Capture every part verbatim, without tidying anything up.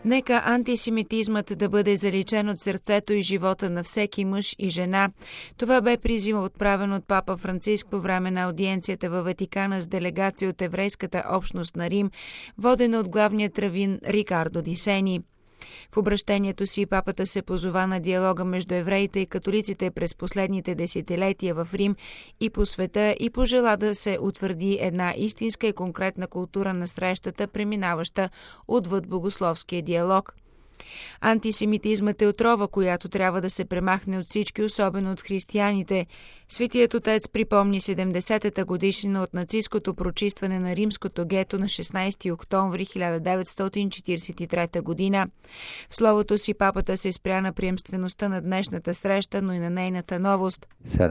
Нека антисемитизмът да бъде заличен от сърцето и живота на всеки мъж и жена. Това бе призив, отправен от папа Франциск по време на аудиенцията във Ватикана с делегация от еврейската общност на Рим, водена от главния равин Рикардо Ди Сени. В обращението си папата се позова на диалога между евреите и католиците през последните десетилетия в Рим и по света и пожела да се утвърди една истинска и конкретна култура на срещата, преминаваща отвъд богословския диалог. Антисемитизмът е отрова, която трябва да се премахне от всички, особено от християните. Светият отец припомни седемдесетата годишнина от нацистското прочистване на римското гето на шестнайсети октомври хиляда деветстотин четирийсет и трета година. В словото си папата се спря на приемствеността на днешната среща, но и на нейната новост.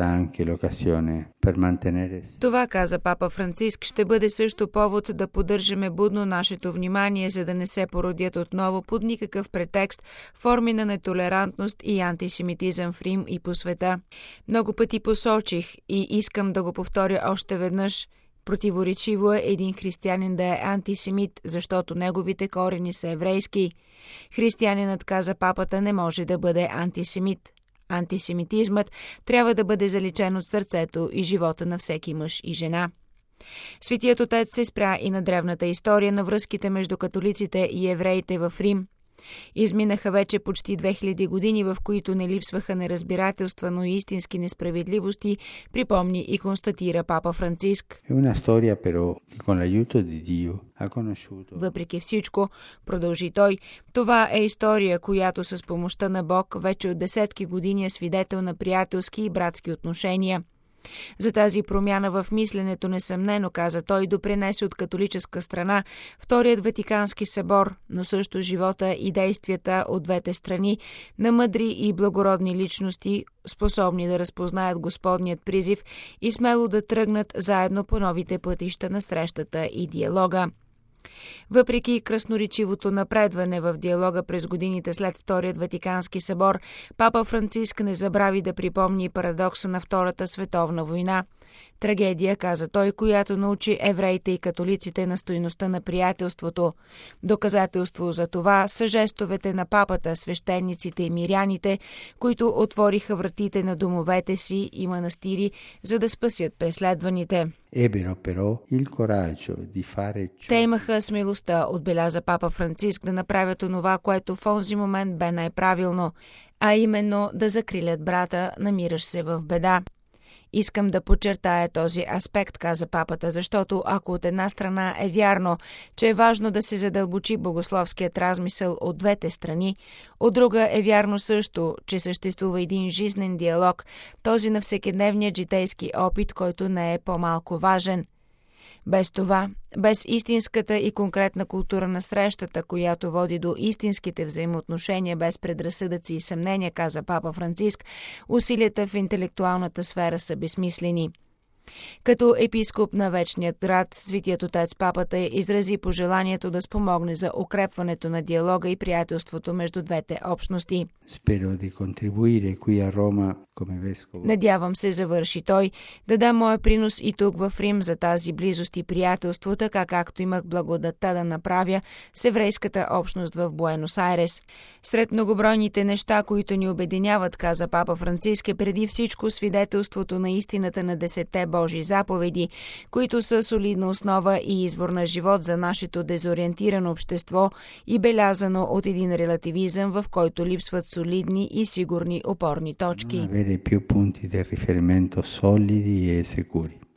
Това, каза папа Франциск, ще бъде също повод да поддържаме будно нашето внимание, за да не се породят отново под никакъв претекст форми на нетолерантност и антисемитизъм в Рим и по света. Много пъти посочих и искам да го повторя още веднъж. Противоречиво е един християнин да е антисемит, защото неговите корени са еврейски. Християнинът, каза папата, не може да бъде антисемит. Антисемитизмът трябва да бъде заличен от сърцето и живота на всеки мъж и жена. Светият отец се спря и на древната история на връзките между католиците и евреите в Рим. Изминаха вече почти две хиляди години, в които не липсваха неразбирателства, но и истински несправедливости, припомни и констатира папа Франциск. Въпреки всичко, продължи той, това е история, която с помощта на Бог вече от десетки години е свидетел на приятелски и братски отношения. За тази промяна в мисленето несъмнено, каза той, допринесе от католическа страна Вторият Ватикански събор, но също живота и действията от двете страни на мъдри и благородни личности, способни да разпознаят Господният призив и смело да тръгнат заедно по новите пътища на срещата и диалога. Въпреки красноречивото напредване в диалога през годините след Вторият Ватикански събор, папа Франциск не забрави да припомни парадокса на Втората световна война. Трагедия, каза той, която научи евреите и католиците на стойността на приятелството. Доказателство за това са жестовете на папата, свещениците и миряните, които отвориха вратите на домовете си и манастири, за да спасят преследваните. Те имаха смелостта, отбеляза папа Франциск, да направят онова, което в онзи момент бе най-правилно, а именно да закрилят брата, намиращ се в беда. Искам да подчертая този аспект, каза папата, защото ако от една страна е вярно, че е важно да се задълбочи богословският размисъл от двете страни, от друга е вярно също, че съществува един жизнен диалог, този на всекидневния житейски опит, който не е по-малко важен. Без това, без истинската и конкретна култура на срещата, която води до истинските взаимоотношения без предразсъдъци и съмнения, каза папа Франциск, усилията в интелектуалната сфера са безсмислени. Като епископ на Вечният град, Светият отец папата изрази пожеланието да спомогне за укрепването на диалога и приятелството между двете общности. Надявам се, завърши той, да дам моя принос и тук в Рим за тази близост и приятелство, така както имах благодатта да направя с еврейската общност в Буенос Айрес. Сред многобройните неща, които ни обединяват, каза папа Франциск, е преди всичко свидетелството на истината на десетте Божии заповеди, които са солидна основа и извор на живот за нашето дезориентирано общество и белязано от един релативизъм, в който липсват солидни и сигурни опорни точки.